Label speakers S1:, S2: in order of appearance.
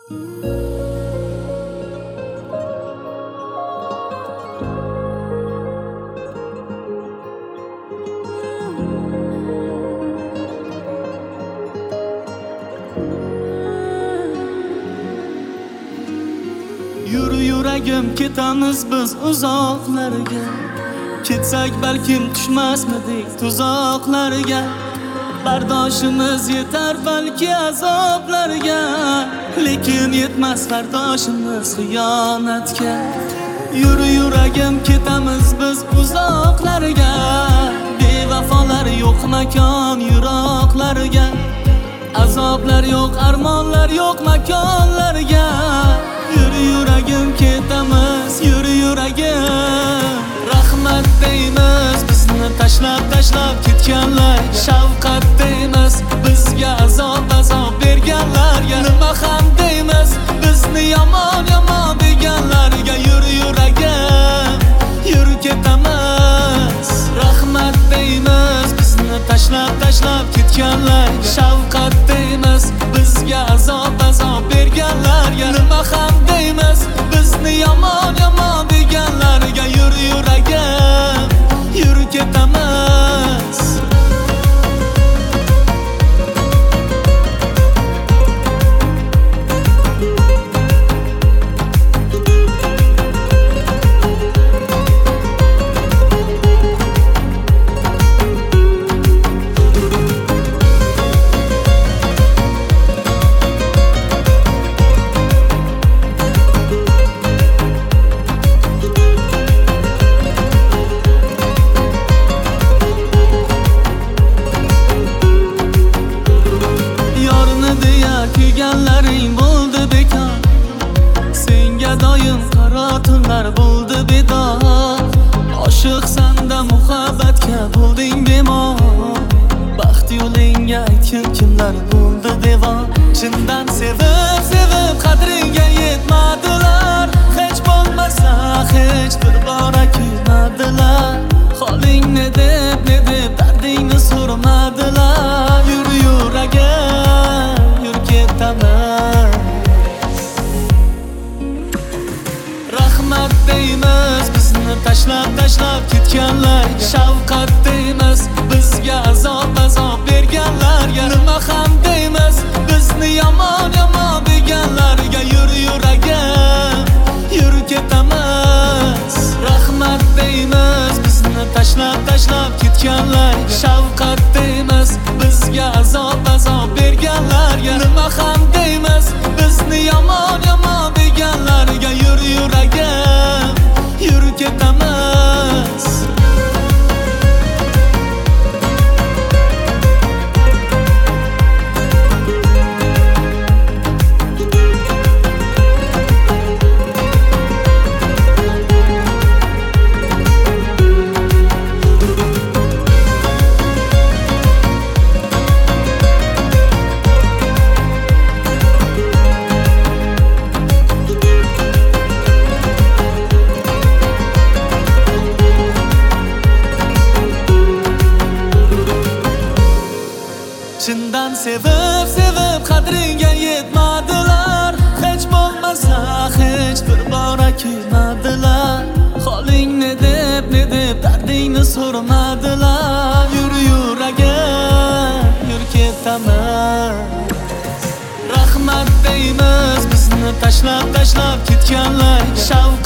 S1: Yürü yuragim ketamiz biz uzoqlarga. Ketsak balkim tushmasmidik tuzoqlarga. Bardoshimiz yetar balki azoblarga, lekin yetmas bardoshimiz xiyonatga. Yürü yuragim ketamiz biz uzoqlarga. Bevafolar yo'q makon yiroqlarga. Azoblar yo'q, armonlar yo'q makonlarga. Yürü yuragim ketamiz, yürü yuragim. Rahmat deymiz bizni tashlab ketganlar. Shafqat deymiz bizga azob berganlarga. Nima ham deymiz bizni yomon deganlarga. Yürü yuragim, yürü ketamiz. Rahmat deymiz bizni tashlab ketganlar. Shafqat deymiz bizga azob berganlarga. Nima ham deymiz bizni yomon deganlarga. Yürü yuragim, yürü ketamiz. Kuyganlaring bo'ldi bekor, senga doim qaro tunlar bo'ldi bedor. Oshiqsanda muhabbatga bo'lding bemor, baxt yo'lingga aytgin kimlar bo'ldi devor. Chindan sevib qadriga yetmadilar, hech bo'lmasa hech bir bora kuymadilar. Holing ne deb dardingni so'ramadilar. Yürü yuragim, rahmat deymiz bizni tashlab ketganlar. Shafqat deymiz bizga azob berganlarga. Nima ham deymiz bizni yomon deganlarga. Yürü yuragim, yürü ketamiz. Rahmat deymiz bizni tashlab ketganlar. Shafqat deymiz bizga azob berganlarga. Nima ham deymiz bizni yomon deganlarga. Yürü yuragim, yürü ketamiz. Chindan sevib qadriga yetmadilar, hech bo'lmasa hech bir bora kuymadilar. Holing ne deb dardingni so'ramadilar. Yürü yuragim, yürü ketamiz. Rahmat deymiz bizni tashlab ketganlar.